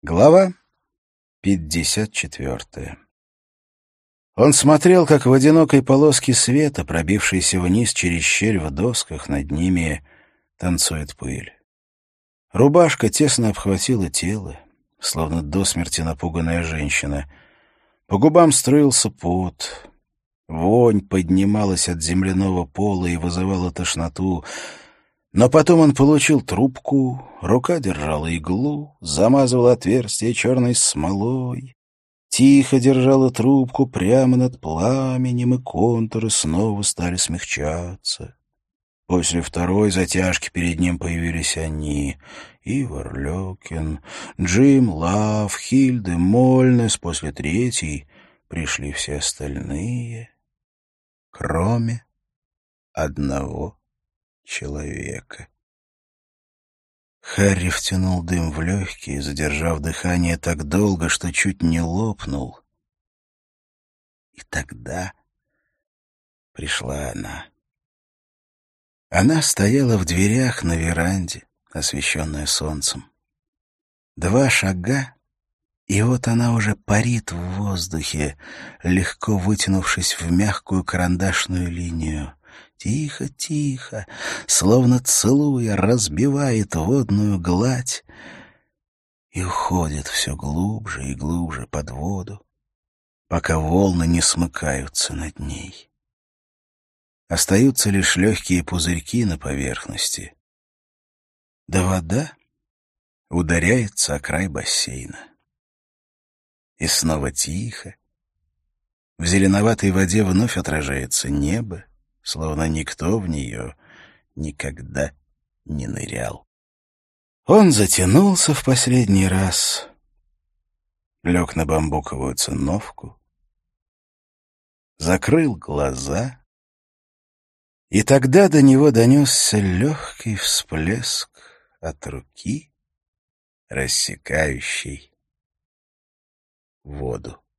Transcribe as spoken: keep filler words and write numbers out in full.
Глава пятьдесят четвертая. Он смотрел, как в одинокой полоске света, пробившейся вниз через щель в досках, над ними танцует пыль. Рубашка тесно обхватила тело, словно до смерти напуганная женщина. По губам струился пот. Вонь поднималась от земляного пола и вызывала тошноту. Но потом он получил трубку, рука держала иглу, замазывала отверстие черной смолой, тихо держала трубку прямо над пламенем, и контуры снова стали смягчаться. После второй затяжки перед ним появились они — Ивар Лёкин, Джим Лав, Хильде Мольнес. После третьей пришли все остальные, кроме одного человека. Харри втянул дым в легкие, задержав дыхание так долго, что чуть не лопнул. И тогда пришла она. Она стояла в дверях на веранде, освещенная солнцем. Два шага, и вот она уже парит в воздухе, легко вытянувшись в мягкую карандашную линию. Тихо, тихо, словно целуя, разбивает водную гладь и уходит все глубже и глубже под воду, пока волны не смыкаются над ней. Остаются лишь легкие пузырьки на поверхности, да вода ударяется о край бассейна. И снова тихо. В зеленоватой воде вновь отражается небо, словно никто в нее никогда не нырял. Он затянулся в последний раз, лег на бамбуковую циновку, закрыл глаза, и тогда до него донесся легкий всплеск от руки, рассекающей воду.